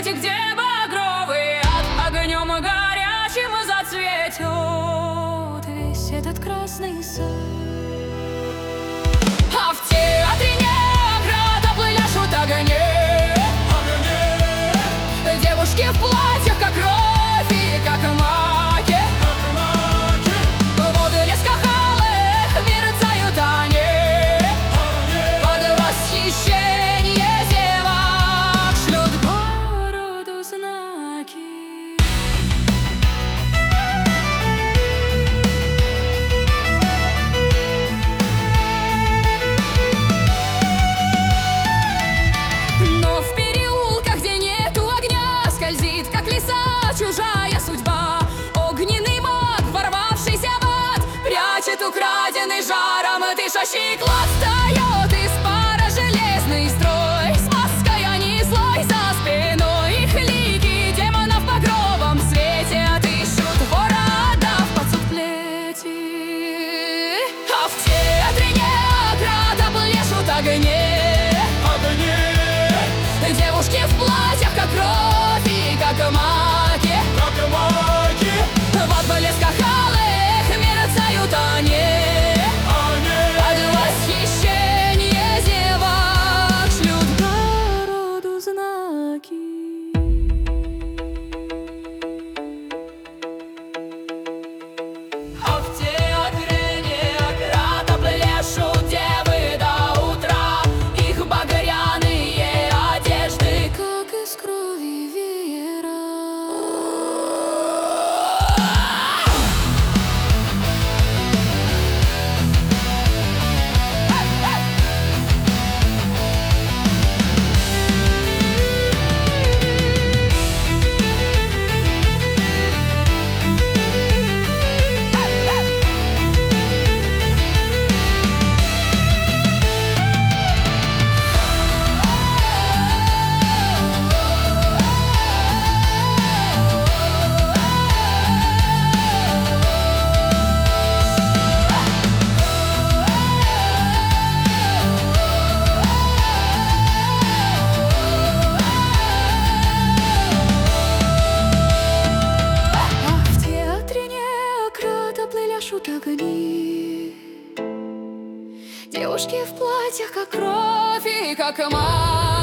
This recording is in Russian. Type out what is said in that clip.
свете, где багровый ад огнем горячим зацветет весь этот красный сад. А в театре Неограда пляшут огни. Девушки в платьях, как кровь и как маки. Воды лескахалых мерцают они. Под восхищение зевак шлют городу знаки. Но в переулках, где нету огня, скользит, как лиса, чужая судьба. Огненный маг, ворвавшийся в ад, прячет украденный жаром дышащий клад. Встает из пара железный строй, с маской они злой за спиной. Их лики демонов в багровом свете отыщут вора, отдав под суд плети. А в театре Неограда пляшут огни. Девушки в платьях, как кровь и как маки. В отблесках алых мерцают они. Под восхищение зевак шлют городу знаки. А в театре Неограда пляшут девы до утра. Их багряные одежды, как из крови веера. Пляшут огни. Девушки в платьях, как кровь и как мать.